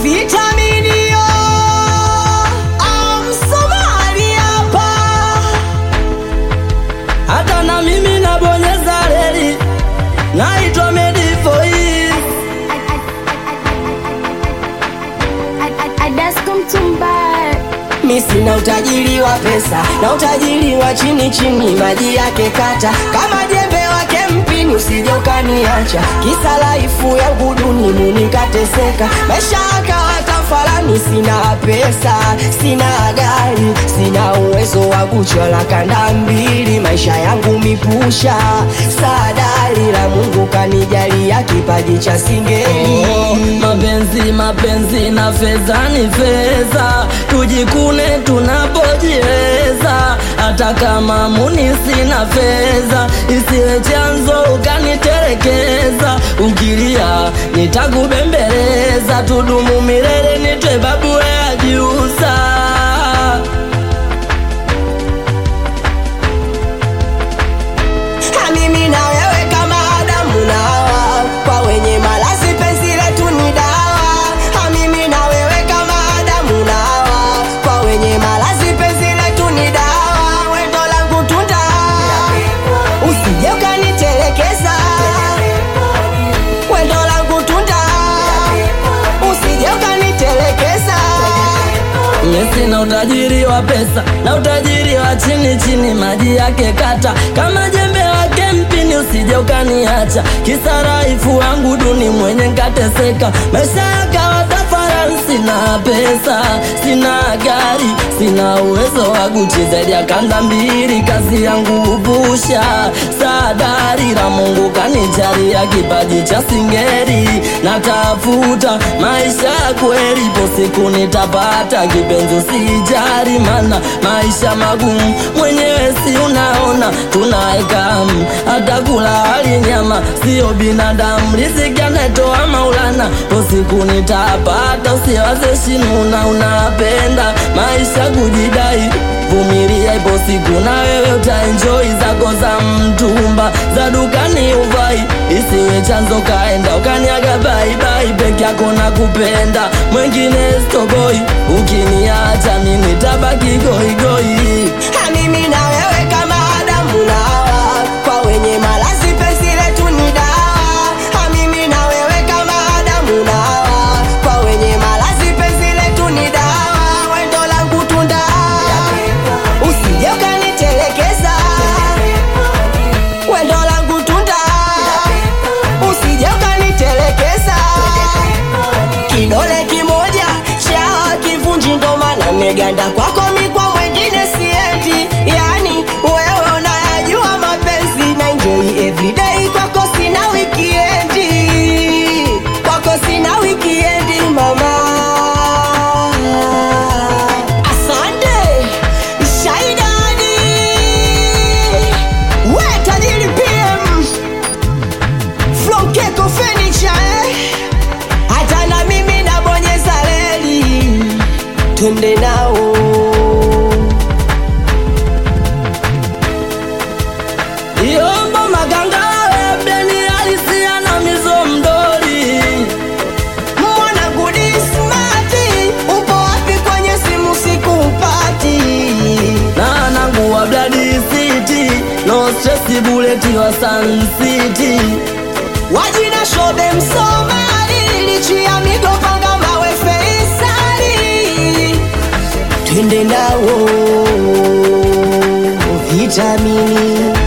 Vitamini yo Somali hapa. Hata na mimi nabonyeza reli, naitwa Medi Voice. Adasko Mtumba. Mi sina utajiri wa pesa na utajiri wa chini chini, maji yake kata kama jembe wake mpini, usije ukaniacha kisa laifu ya guduni munikateseka, maisha yakawa tafalani. Sina pesa, sina gari, sina uwezo wa kuchola kanda mbili, maisha yangu mipusha sadari la Mungu kanijalia kipaji cha singeli. Mapenzi na fedha ni fedha, tujikune tunapojiweza. Hata kama muni sina fedha, isiwe chanzo ukaniterekeza. Ukilia nitakubembeleza, tudumu milele nitwe babu ya jiusa. Mimi na wewe kama Adamu na Hawa, kwa wenye malazi penzi letu ni dawa. Mimi na wewe kama Adamu na Hawa, kwa wenye malazi penzi letu ni dawa. Wendo langu tunda, usije ukanitelekeza. Wendo langu tunda, usije ukanitelekeza. Mimi sina utajiri wa pesa na utajiri wa chini chini, maji yake kata kama jembe wake mpini, usije ukaniacha kisa raifu wangu duni mwenye nkateseka, maisha yakawa tafarani. Sina pesa, sina gari, sina uwezo wa Gucci zaidi ya kanda mbili, kazi yangu upusha sadari la Mungu kanijalia kipaji cha singeli. Natafuta maisha ya kweli, po siku nitapata kipenzi, usijari mana maisha magumu, mwenyewe si unaona tunaeka hata kula hali nyama, sio binadamu, riziki anatoa Maulana. Po siku nitapata, usiwaze shinuna, unapenda maisha kujidai, vumilia, ipo siku na wewe utaenjoy zako za mtumba, za dukani uvai, isiwe chanzo kaenda ukaniaga bye bye, peke yako na kupenda mwengine stoboi, ukiniacha mimi nitabaki goi goi. Mimi na wewe kama Adamu na Hawa, kwa wenye malazi penzi letu ni dawa. Mimi na wewe kama Adamu na Hawa, kwa wenye malazi penzi letu ni dawa. Wendo langu tunda, usije ukanitelekeza. Wendo langu tunda, usije ukanitelekeza. Kidole kimoja cha kivunji, ndo maana meganda kwako mikwa mwengine siendi. Yani wewe unayajua mapenzi, na enjoy everyday, kwako sina wikiendi, kwako sina wikiendi mama. Asante Shaidani, we tajiri PM from Keko Furniture, hata na mimi nabonyeza reli, twende nao. Yombo maganga webeni alisia na mizo mdori, Mwana gudi smarti, upo wapi kwenye simu sikupati. na nangu wa Bloody City, no stress bullet wa Sun City. Wajina show them Somali, lichi ya migo panga mawe Feisali, twende nao. Vitamini